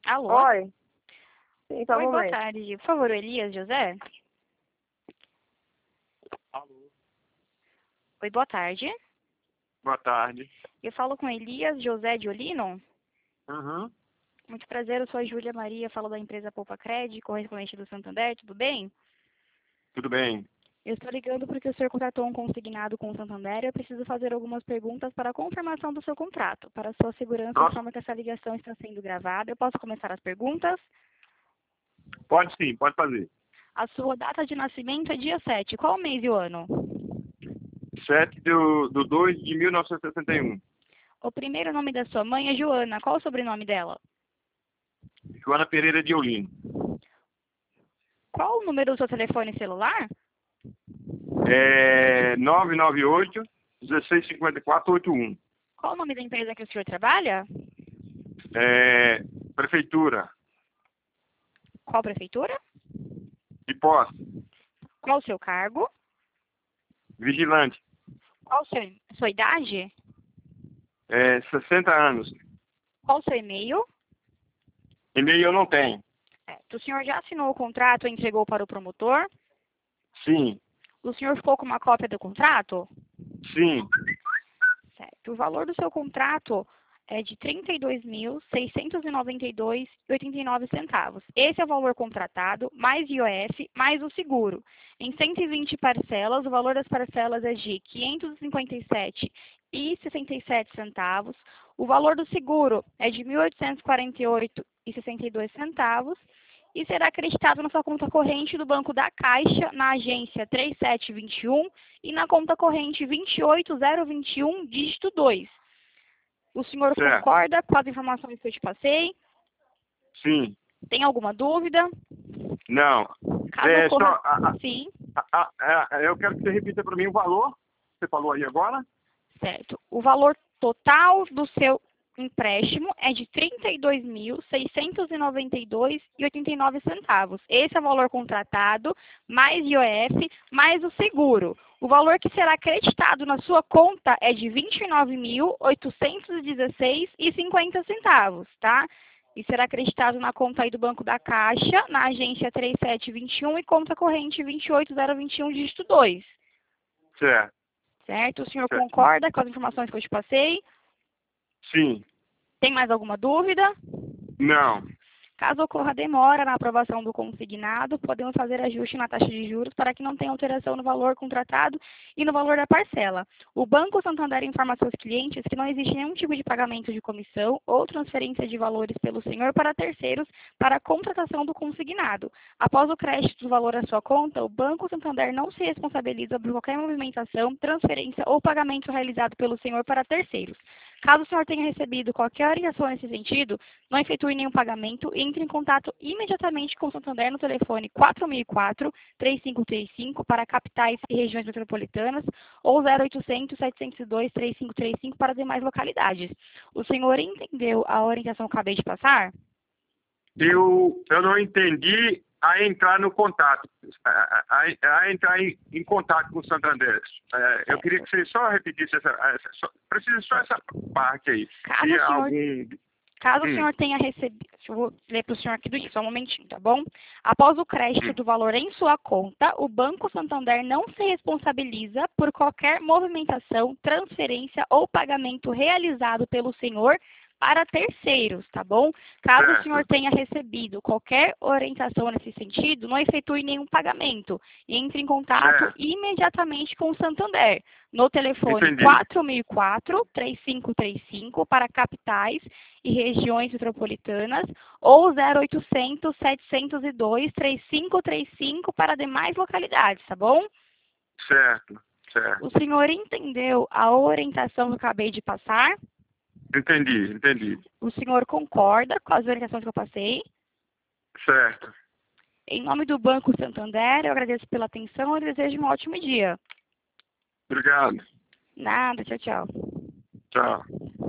Alô? Oi. Sim, só um Oi, boa momento. tarde. Por favor, o Elias José? Alô, Oi, boa tarde. boa tarde. Eu falo com Elias José de Olino. Uhum. Muito prazer, eu sou a Júlia Maria, falo da empresa Poupa Cred, correspondente do Santander, tudo bem? Tudo bem. Eu estou ligando porque o senhor contratou um consignado com o Santander e eu preciso fazer algumas perguntas para a confirmação do seu contrato. Para a sua segurança, Posso? informa que essa ligação está sendo gravada. Eu posso começar as perguntas? Pode sim, pode fazer. A sua data de nascimento é dia 7. Qual o mês e o ano? 7/2/1961. O primeiro nome da sua mãe é Joana. Qual o sobrenome dela? Joana Pereira de Olinda. Qual o número do seu telefone celular? 998 165481. Qual o nome da empresa que o senhor trabalha? Prefeitura Qual prefeitura? de Posse, Qual o seu cargo? vigilante. Qual sua idade? 60 anos. Qual o seu e-mail? E-mail eu não tenho. O senhor já assinou o contrato e entregou para o promotor? Sim, O senhor ficou com uma cópia do contrato? sim, Certo. O valor do seu contrato é de R$ 32.692,89. Esse é o valor contratado, mais IOF, mais o seguro. Em 120 parcelas, o valor das parcelas é de R$ 557,67. O valor do seguro é de R$ 1.848,62 e será acreditado na sua conta corrente do Banco da Caixa, na agência 3721 e na conta corrente 28021, dígito 2. O senhor certo. concorda com as informações que eu te passei? Sim, Tem alguma dúvida? não. Caso ocorra... Só, Sim, eu quero que você repita para mim o valor que você falou aí agora. certo. O valor total do seu empréstimo é de R$ 32.692,89. Esse é o valor contratado, mais IOF, mais o seguro. O valor que será acreditado na sua conta é de R$ 29.816,50, tá? E será acreditado na conta aí do Banco da Caixa, na agência 3721 e conta corrente 28021, dígito 2. Certo, Certo? O senhor certo. concorda com as informações que eu te passei? Sim, Tem mais alguma dúvida? não. Caso ocorra demora na aprovação do consignado, podemos fazer ajuste na taxa de juros para que não tenha alteração no valor contratado e no valor da parcela. O Banco Santander informa seus clientes que não existe nenhum tipo de pagamento de comissão ou transferência de valores pelo senhor para terceiros para a contratação do consignado. Após o crédito do valor à sua conta, o Banco Santander não se responsabiliza por qualquer movimentação, transferência ou pagamento realizado pelo senhor para terceiros. Caso o senhor tenha recebido qualquer orientação nesse sentido, não efetue nenhum pagamento e entre em contato imediatamente com o Santander no telefone 4004-3535 para capitais e regiões metropolitanas ou 0800-702-3535 para demais localidades. O senhor entendeu a orientação que eu acabei de passar? Eu não entendi a entrar no contato, a entrar em contato com o Santander. Eu queria que você só repetisse precisa só essa parte aí. Caso o senhor tenha recebido, eu vou ler para o senhor aqui do só um momentinho, tá bom? Após o crédito do valor em sua conta, o Banco Santander não se responsabiliza por qualquer movimentação, transferência ou pagamento realizado pelo senhor para terceiros, tá bom? Caso o senhor tenha recebido qualquer orientação nesse sentido, não efetue nenhum pagamento e entre em contato imediatamente com o Santander no telefone 4004-3535 para capitais e regiões metropolitanas ou 0800-702-3535 para demais localidades, tá bom? Certo, certo. O senhor entendeu a orientação que eu acabei de passar? Entendi. O senhor concorda com as orientações que eu passei? Certo. Em nome do Banco Santander, eu agradeço pela atenção e desejo um ótimo dia. Obrigado. Nada, tchau, tchau. Tchau.